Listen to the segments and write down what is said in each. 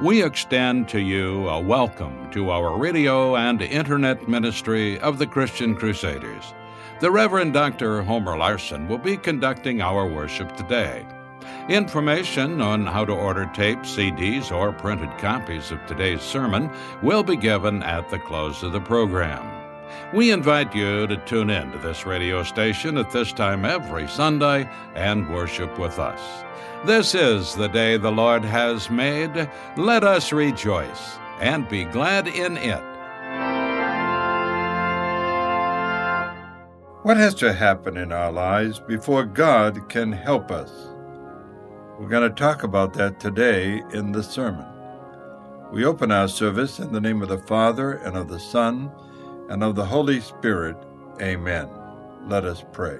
we extend to you a welcome to our radio and internet ministry of the Christian Crusaders. The Reverend Dr. Homer Larson will be conducting our worship today. Information on how to order tapes, CDs, or printed copies of today's sermon will be given at the close of the program. We invite you to tune in to this radio station at this time every Sunday and worship with us. This is the day the Lord has made. Let us rejoice and be glad in it. What has to happen in our lives before God can help us? We're going to talk about that today in the sermon. We open our service in the name of the Father, and of the Son, and of the Holy Spirit. Amen. Let us pray.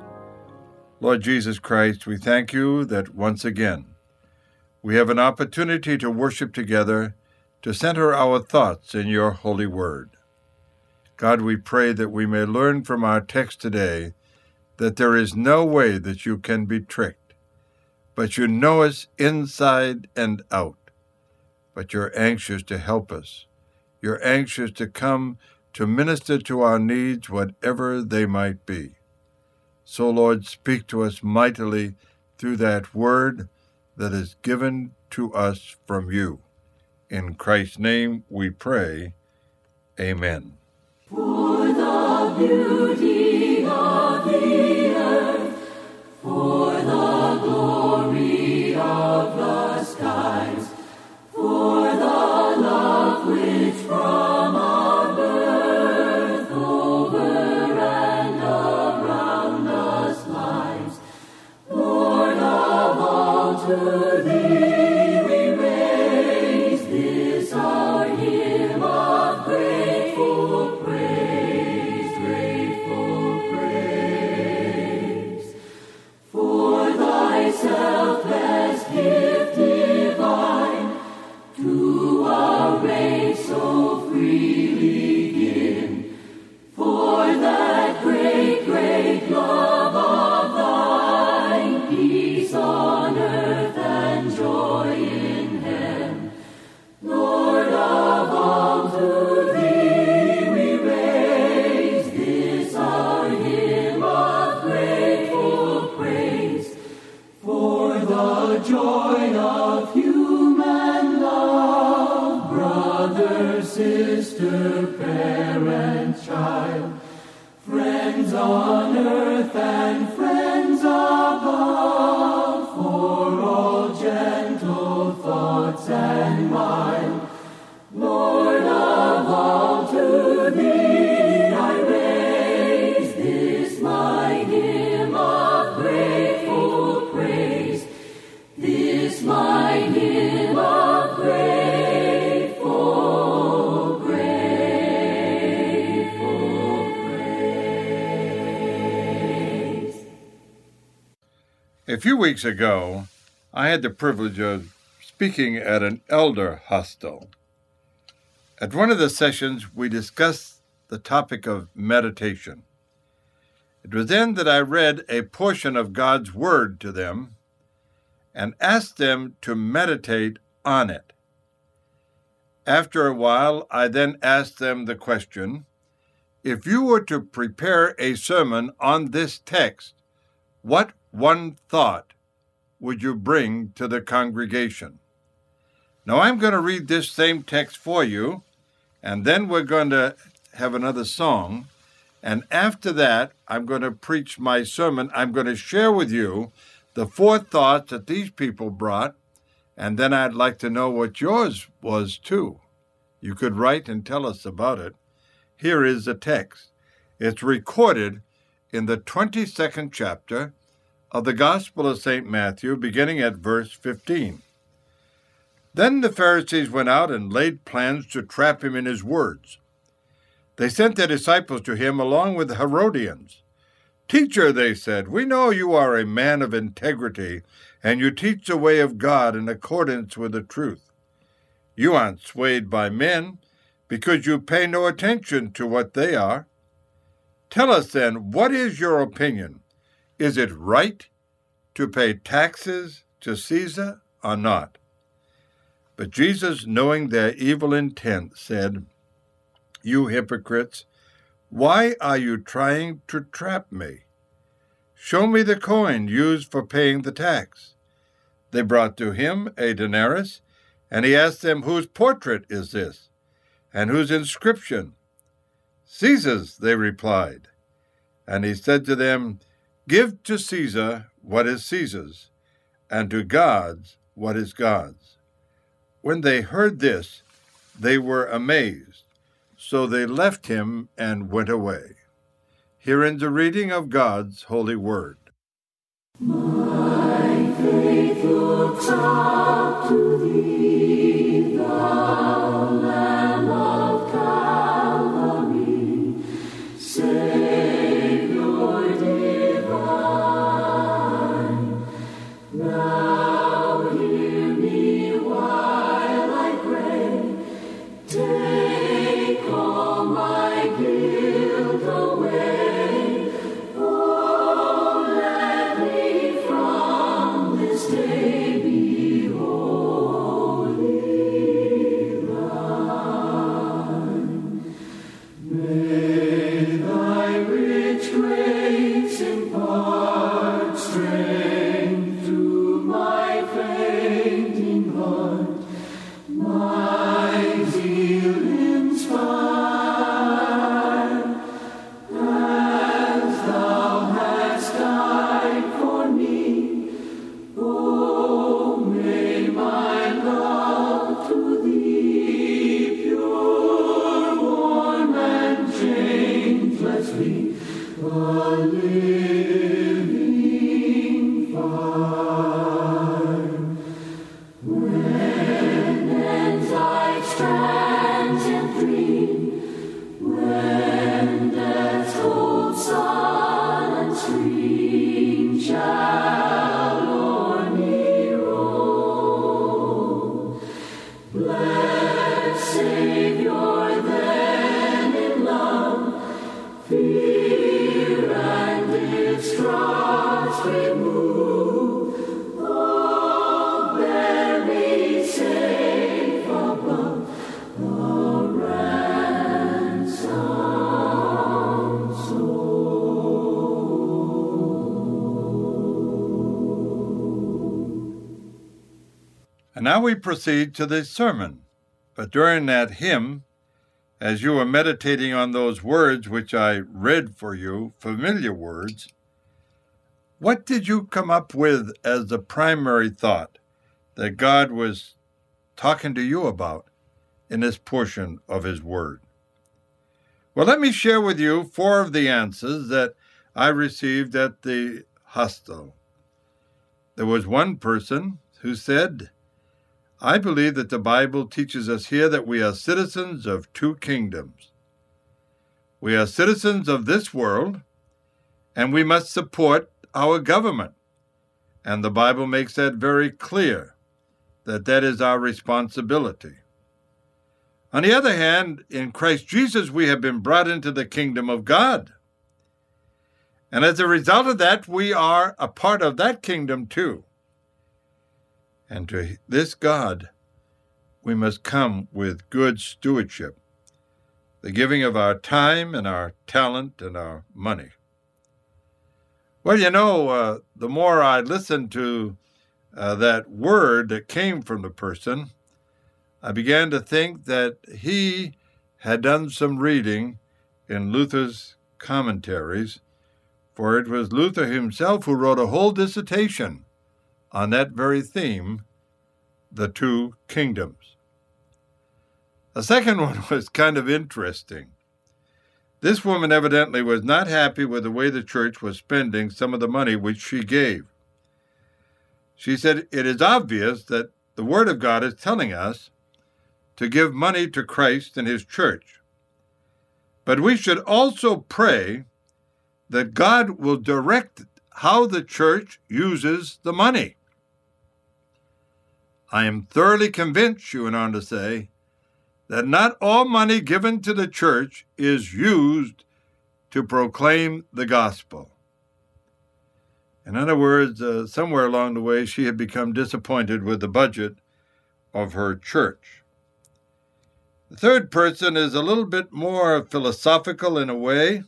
Lord Jesus Christ, we thank you that once again we have an opportunity to worship together, to center our thoughts in your holy word. God, we pray that we may learn from our text today that there is no way that you can be tricked, but you know us inside and out. But you're anxious to help us. You're anxious to come to minister to our needs, whatever they might be. So, Lord, speak to us mightily through that word that is given to us from you. In Christ's name we pray. Amen. For the beauty of the earth, for the glory of the skies, for the love which from our birth over and around us lies, Lord of all, to thee we raise this our hymn of grateful praise, grateful praise. For thy selfless gift divine, to a race so freely given, for that great, great love of thine, peace on earth and joy in heaven. Lord of all, to thee we raise this our hymn of grateful praise, for the joy of human love, brother, sister, parent, child, friends on earth and friends above, for all gentle thoughts and mild, Lord of all, to thee I raise this my hymn of grateful praise, this my hymn of grateful, grateful praise. A few weeks ago, I had the privilege of speaking at an elder hostel. At one of the sessions, we discussed the topic of meditation. It was then that I read a portion of God's Word to them and asked them to meditate on it. After a while, I then asked them the question, if you were to prepare a sermon on this text, what one thought would you bring to the congregation? Now, I'm going to read this same text for you, and then we're going to have another song. And after that, I'm going to preach my sermon. I'm going to share with you the four thoughts that these people brought, and then I'd like to know what yours was too. You could write and tell us about it. Here is the text. It's recorded in the 22nd chapter of the Gospel of St. Matthew, beginning at verse 15. Then the Pharisees went out and laid plans to trap him in his words. They sent their disciples to him along with the Herodians. Teacher, they said, we know you are a man of integrity, and you teach the way of God in accordance with the truth. You aren't swayed by men, because you pay no attention to what they are. Tell us then, what is your opinion? Is it right to pay taxes to Caesar or not? But Jesus, knowing their evil intent, said, "You hypocrites, why are you trying to trap me? Show me the coin used for paying the tax." They brought to him a denarius, and he asked them, "Whose portrait is this, and whose inscription?" "Caesar's," they replied. And he said to them, "Give to Caesar what is Caesar's, and to God what is God's." When they heard this, they were amazed. So they left him and went away. Here ends the reading of God's holy word. My faith looks up to thee, thou Lamb of Calvary, Savior divine. Now hear me while I pray, take all my guilt away. Oh, let me from this day be wholly thine. May thy rich grace impart strength to my fainting heart, my zeal inspire, as thou hast died for me. Oh, may my love to thee, pure, warm, and changeless be, a living fire. When anxiety transient dream, when death's cold silent stream shall o'er me roll, blessed Savior, then in love, fear and distrust remove. Oh, bear me safe above the ransomed soul. And now we proceed to the sermon. But during that hymn, as you were meditating on those words which I read for you, familiar words, what did you come up with as the primary thought that God was talking to you about in this portion of his word? Well, let me share with you 4 of the answers that I received at the hostel. There was one person who said, "I believe that the Bible teaches us here that we are citizens of 2 kingdoms. We are citizens of this world, and we must support our government. And the Bible makes that very clear, that that is our responsibility. On the other hand, in Christ Jesus, we have been brought into the kingdom of God. And as a result of that, we are a part of that kingdom too. And to this God, we must come with good stewardship, the giving of our time and our talent and our money." Well, you know, the more I listened to that word that came from the person, I began to think that he had done some reading in Luther's commentaries, for it was Luther himself who wrote a whole dissertation on that very theme, the 2 kingdoms. The second one was kind of interesting. This woman evidently was not happy with the way the church was spending some of the money which she gave. She said, "It is obvious that the Word of God is telling us to give money to Christ and his church. But we should also pray that God will direct how the church uses the money. I am thoroughly convinced," she went on to say, "that not all money given to the church is used to proclaim the gospel." In other words, somewhere along the way, she had become disappointed with the budget of her church. The third person is a little bit more philosophical in a way.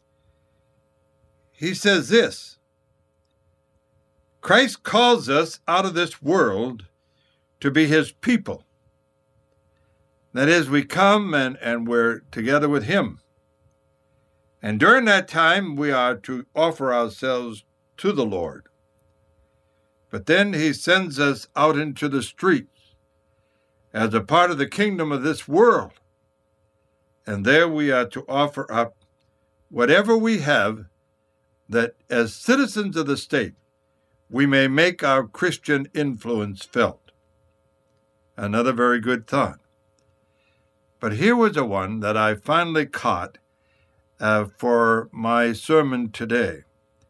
He says this: Christ calls us out of this world to be his people. That is, we come and we're together with him. And during that time, we are to offer ourselves to the Lord. But then he sends us out into the streets as a part of the kingdom of this world. And there we are to offer up whatever we have, that as citizens of the state, we may make our Christian influence felt. Another very good thought. But here was a one that I finally caught for my sermon today.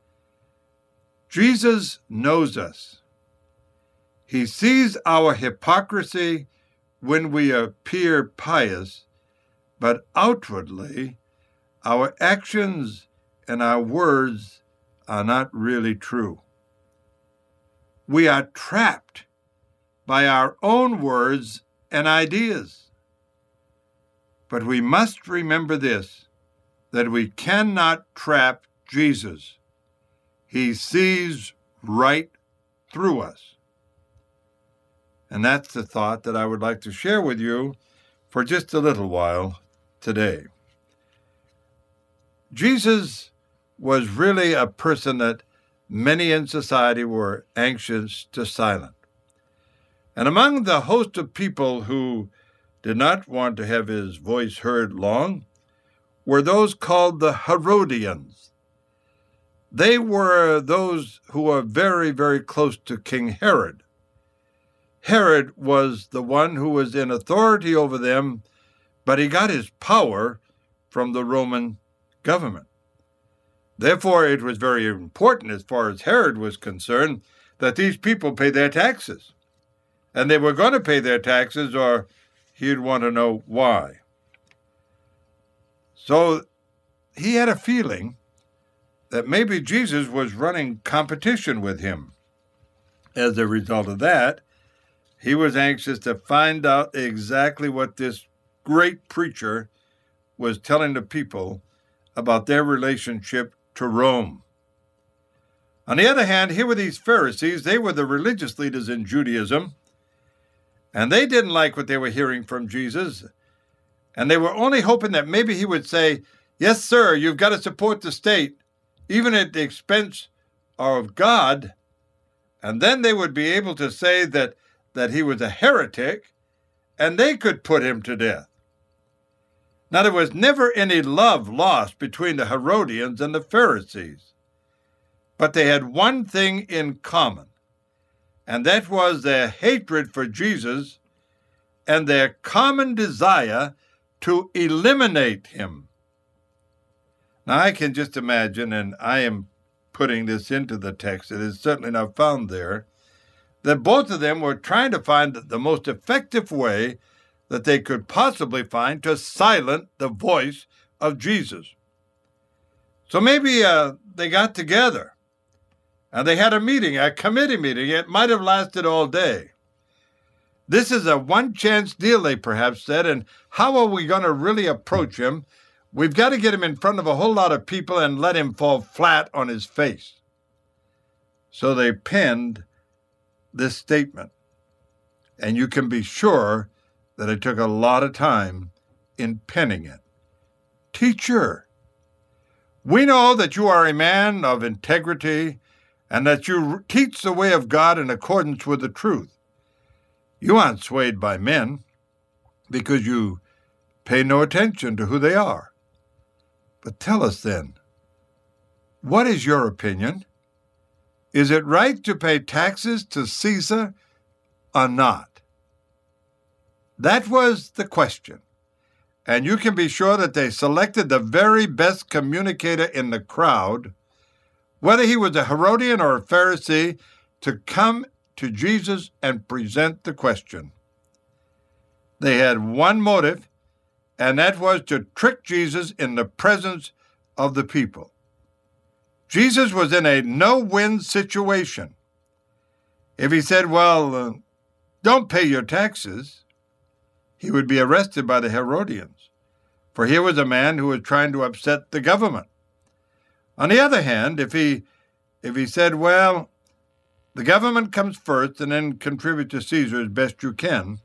Jesus knows us. He sees our hypocrisy when we appear pious, but outwardly our actions and our words are not really true. We are trapped by our own words and ideas. But we must remember this, that we cannot trap Jesus. He sees right through us. And that's the thought that I would like to share with you for just a little while today. Jesus was really a person that many in society were anxious to silence. And among the host of people who did not want to have his voice heard long were those called the Herodians. They were those who were very, very close to King Herod. Herod was the one who was in authority over them, but he got his power from the Roman government. Therefore, it was very important, as far as Herod was concerned, that these people pay their taxes. And they were going to pay their taxes, or he'd want to know why. So he had a feeling that maybe Jesus was running competition with him. As a result of that, he was anxious to find out exactly what this great preacher was telling the people about their relationship to Rome. On the other hand, here were these Pharisees. They were the religious leaders in Judaism, and they didn't like what they were hearing from Jesus, and they were only hoping that maybe he would say, "Yes, sir, you've got to support the state, even at the expense of God," and then they would be able to say that he was a heretic, and they could put him to death. Now, there was never any love lost between the Herodians and the Pharisees, but they had one thing in common, and that was their hatred for Jesus and their common desire to eliminate him. Now, I can just imagine, and I am putting this into the text, it is certainly not found there, that both of them were trying to find the most effective way that they could possibly find to silence the voice of Jesus. So maybe they got together and they had a meeting, a committee meeting. It might have lasted all day. This is a one-chance deal, they perhaps said, and how are we going to really approach him? We've got to get him in front of a whole lot of people and let him fall flat on his face. So they penned this statement, and you can be sure that it took a lot of time in penning it. Teacher, we know that you are a man of integrity and that you teach the way of God in accordance with the truth. You aren't swayed by men because you pay no attention to who they are. But tell us then, what is your opinion? Is it right to pay taxes to Caesar or not? That was the question. And you can be sure that they selected the very best communicator in the crowd, whether he was a Herodian or a Pharisee, to come to Jesus and present the question. They had one motive, and that was to trick Jesus in the presence of the people. Jesus was in a no-win situation. If he said, "Well, don't pay your taxes, he would be arrested by the Herodians, for here was a man who was trying to upset the government. On the other hand, if he said, well, the government comes first and then contribute to Caesar as best you can,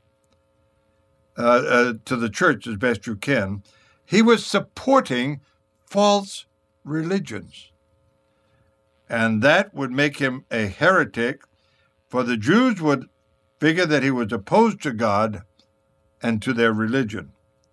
to the church as best you can, he was supporting false religions. And that would make him a heretic, for the Jews would figure that he was opposed to God and to their religion.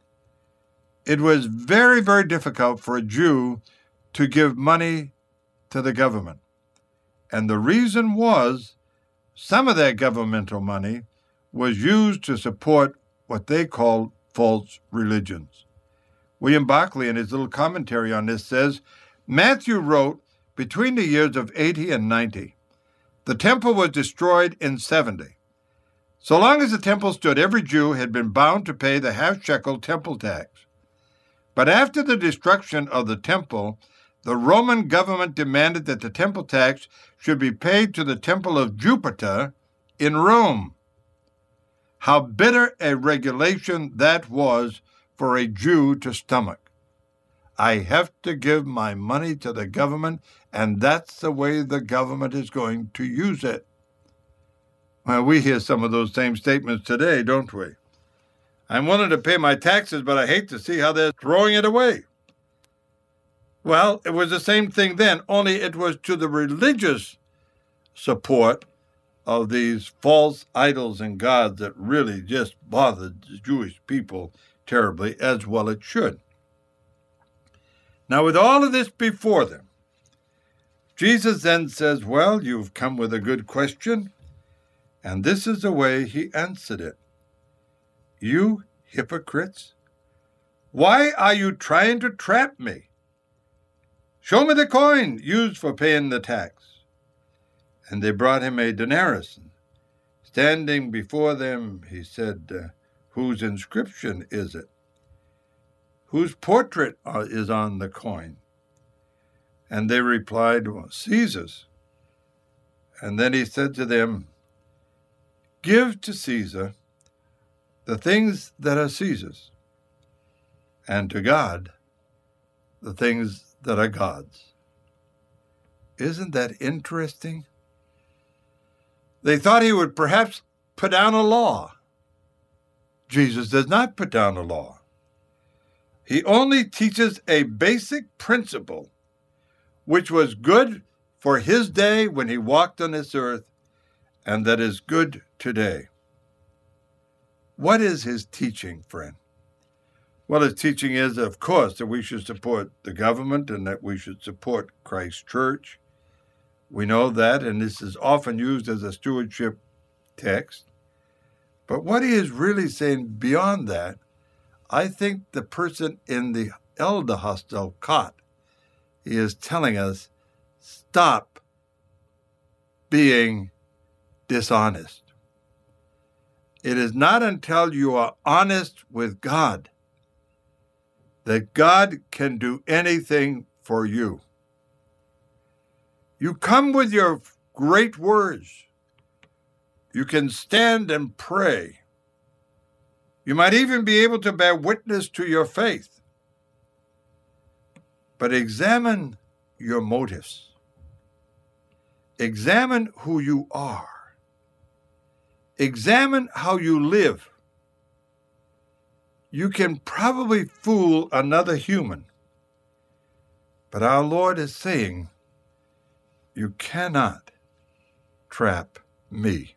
It was very, very difficult for a Jew to give money to the government. And the reason was some of that governmental money was used to support what they called false religions. William Barclay, in his little commentary on this, says, Matthew wrote, between the years of 80 and 90, the temple was destroyed in 70. So long as the temple stood, every Jew had been bound to pay the half-shekel temple tax. But after the destruction of the temple, the Roman government demanded that the temple tax should be paid to the temple of Jupiter in Rome. How bitter a regulation that was for a Jew to stomach. I have to give my money to the government, and that's the way the government is going to use it. Well, we hear some of those same statements today, don't we? I'm willing to pay my taxes, but I hate to see how they're throwing it away. Well, it was the same thing then, only it was to the religious support of these false idols and gods that really just bothered the Jewish people terribly, as well it should. Now, with all of this before them, Jesus then says, well, you've come with a good question, and this is the way he answered it. You hypocrites, why are you trying to trap me? Show me the coin used for paying the tax. And they brought him a denarius. Standing before them, he said, whose inscription is it? Whose portrait is on the coin? And they replied, well, Caesar's. And then he said to them, give to Caesar the things that are Caesar's, and to God the things that are God's. Isn't that interesting? They thought he would perhaps put down a law. Jesus does not put down a law. He only teaches a basic principle which was good for his day when he walked on this earth, and that is good today. What is his teaching, friend? Well, his teaching is, of course, that we should support the government and that we should support Christ's church. We know that, and this is often used as a stewardship text. But what he is really saying beyond that, I think the person in the elder hostel caught, he is telling us, stop being dishonest. It is not until you are honest with God that God can do anything for you. You come with your great words. You can stand and pray. You might even be able to bear witness to your faith. But examine your motives. Examine who you are. Examine how you live. You can probably fool another human, but our Lord is saying, you cannot trap me.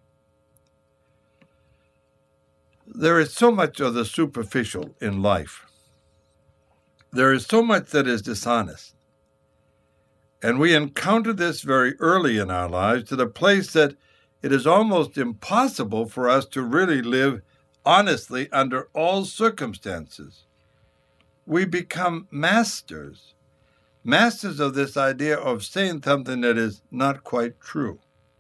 There is so much of the superficial in life. There is so much that is dishonest. And we encounter this very early in our lives to the place that it is almost impossible for us to really live honestly under all circumstances. We become masters of this idea of saying something that is not quite true.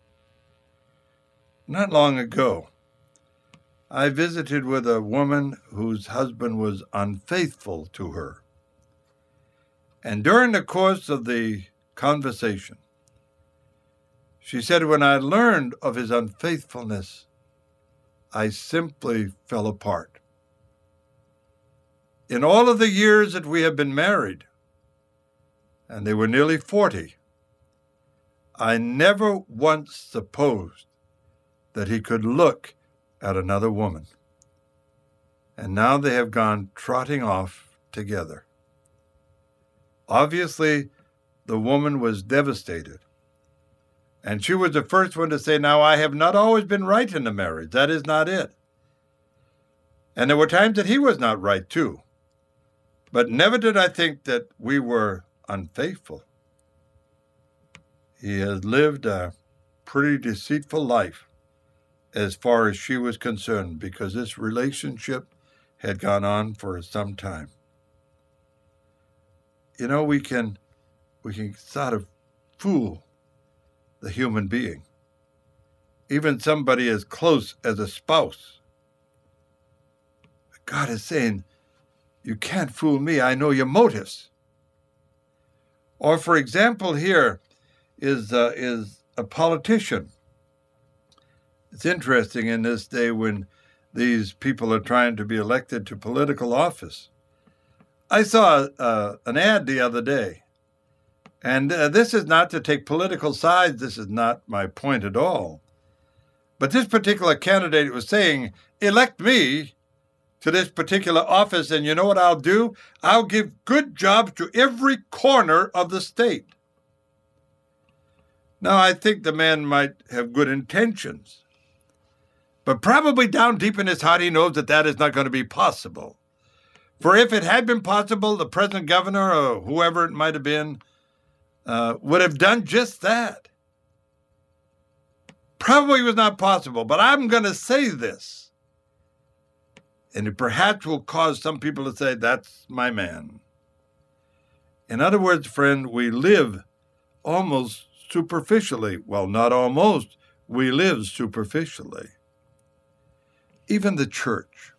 Not long ago, I visited with a woman whose husband was unfaithful to her. And during the course of the conversation, she said, when I learned of his unfaithfulness, I simply fell apart. In all of the years that we have been married, and they were nearly 40, I never once supposed that he could look at another woman. And now they have gone trotting off together. Obviously, the woman was devastated. And she was the first one to say, now, I have not always been right in the marriage. That is not it. And there were times that he was not right, too. But never did I think that we were unfaithful. He has lived a pretty deceitful life as far as she was concerned, because this relationship had gone on for some time. You know, we can sort of fool the human being, even somebody as close as a spouse. God is saying, you can't fool me. I know your motives. Or, for example, here is a politician. It's interesting in this day when these people are trying to be elected to political office. I saw an ad the other day, and this is not to take political sides. This is not my point at all. But this particular candidate was saying, elect me to this particular office, and you know what I'll do? I'll give good jobs to every corner of the state. Now, I think the man might have good intentions, but probably down deep in his heart, he knows that that is not going to be possible. For if it had been possible, the present governor or whoever it might have been would have done just that. Probably was not possible, but I'm going to say this. And it perhaps will cause some people to say, that's my man. In other words, friend, we live almost superficially. Well, not almost. We live superficially. Even the church.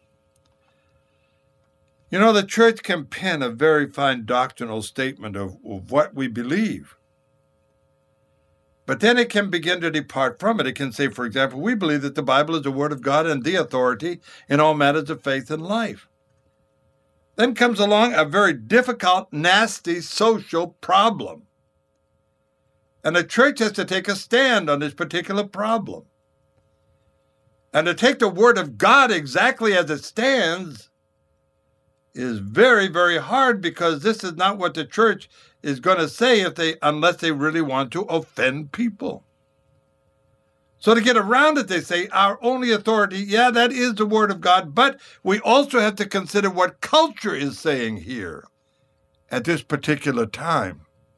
You know, the church can pen a very fine doctrinal statement of what we believe. But then it can begin to depart from it. It can say, for example, we believe that the Bible is the Word of God and the authority in all matters of faith and life. Then comes along a very difficult, nasty social problem. And the church has to take a stand on this particular problem. And to take the Word of God exactly as it stands is very, very hard, because this is not what the church is going to say unless they really want to offend people. So to get around it, they say our only authority, yeah, that is the Word of God, but we also have to consider what culture is saying here at this particular time.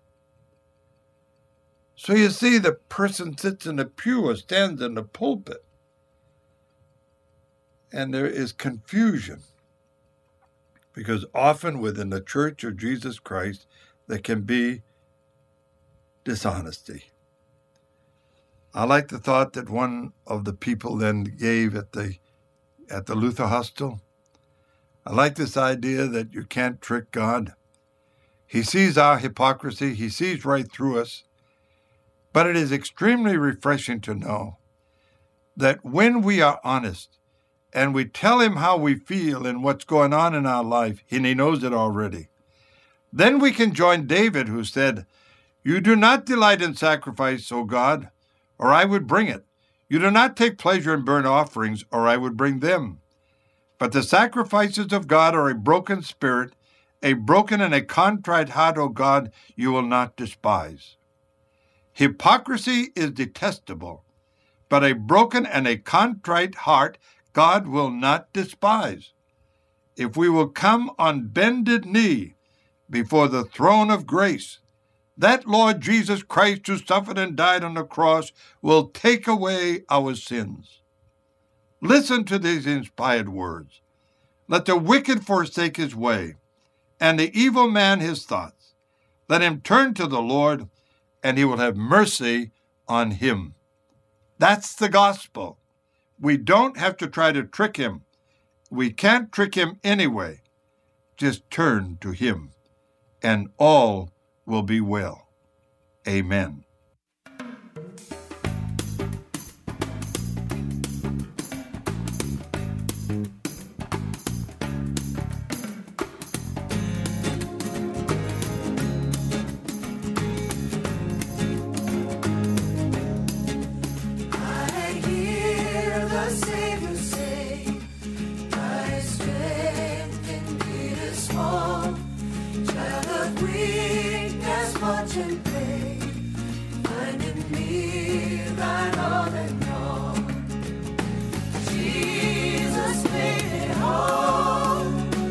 So you see, the person sits in the pew or stands in the pulpit, and there is confusion. Because often within the Church of Jesus Christ, there can be dishonesty. I like the thought that one of the people then gave at the Luther Hostel. I like this idea that you can't trick God. He sees our hypocrisy. He sees right through us. But it is extremely refreshing to know that when we are honest, and we tell him how we feel and what's going on in our life, and he knows it already, then we can join David, who said, you do not delight in sacrifice, O God, or I would bring it. You do not take pleasure in burnt offerings, or I would bring them. But the sacrifices of God are a broken spirit, a broken and a contrite heart, O God, you will not despise. Hypocrisy is detestable, but a broken and a contrite heart God will not despise. If we will come on bended knee before the throne of grace, that Lord Jesus Christ who suffered and died on the cross will take away our sins. Listen to these inspired words. Let the wicked forsake his way, and the evil man his thoughts. Let him turn to the Lord, and he will have mercy on him. That's the gospel. We don't have to try to trick him. We can't trick him anyway. Just turn to him, and all will be well. Amen. contemplate, find in me thine all and all. Jesus made it all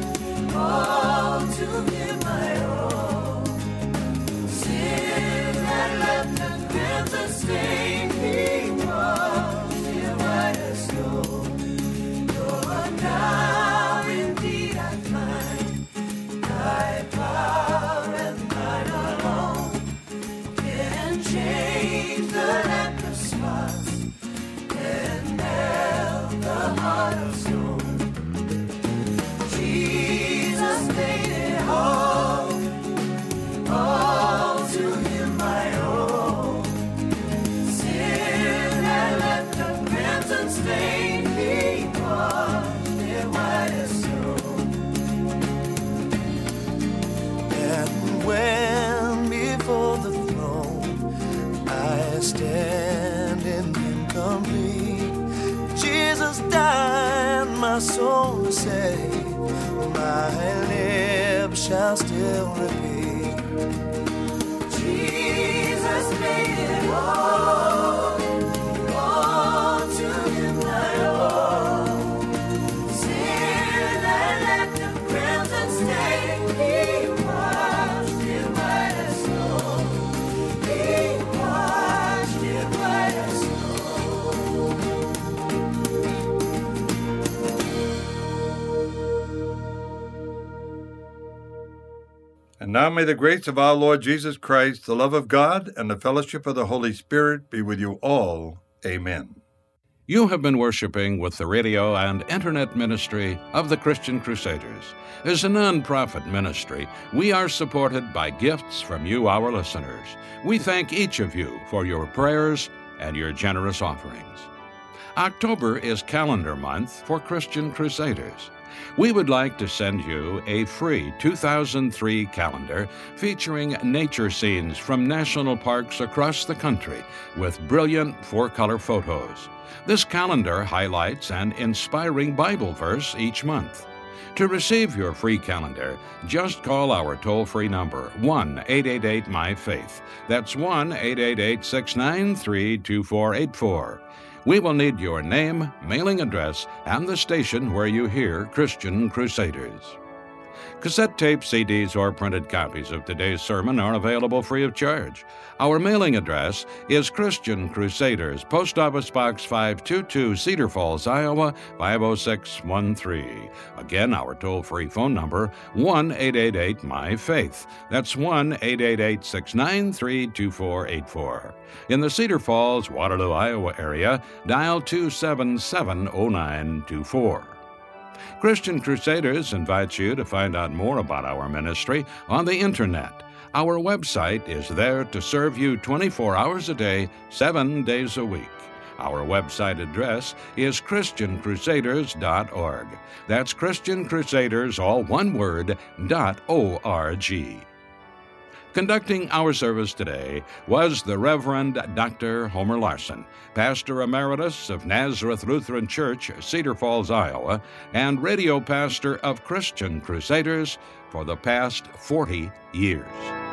to him I owe. Sin that left a crimson stain, he washed it white as snow. Lord, now indeed I find thy power and thine alone can change the leprous spots and melt the heart of stone. Jesus made it all to him I owe. Sin that left a crimson stain, he washed it white as snow. And when before the throne I stand in him complete, Jesus died my soul to save, my lips shall still repeat. Jesus made it all to him I owe. Sin that left a crimson stain, he washed it white as snow. He washed it white as snow. And now may the grace of our Lord Jesus Christ, the love of God, and the fellowship of the Holy Spirit be with you all. Amen. You have been worshiping with the radio and internet ministry of the Christian Crusaders. As a non-profit ministry, we are supported by gifts from you, our listeners. We thank each of you for your prayers and your generous offerings. October is calendar month for Christian Crusaders. We would like to send you a free 2003 calendar featuring nature scenes from national parks across the country with brilliant four-color photos. This calendar highlights an inspiring Bible verse each month. To receive your free calendar, just call our toll-free number, 1-888-MY-FAITH. That's 1-888-693-2484. We will need your name, mailing address, and the station where you hear Christian Crusaders. Cassette tape, CDs, or printed copies of today's sermon are available free of charge. Our mailing address is Christian Crusaders, Post Office Box 522, Cedar Falls, Iowa, 50613. Again, our toll-free phone number, 1-888-MY-FAITH. That's 1-888-693-2484. In the Cedar Falls, Waterloo, Iowa area, dial 277-0924. Christian Crusaders invites you to find out more about our ministry on the Internet. Our website is there to serve you 24 hours a day, 7 days a week. Our website address is ChristianCrusaders.org. That's Christian Crusaders, all one word, .org. Conducting our service today was the Reverend Dr. Homer Larson, Pastor Emeritus of Nazareth Lutheran Church, Cedar Falls, Iowa, and radio pastor of Christian Crusaders for the past 40 years.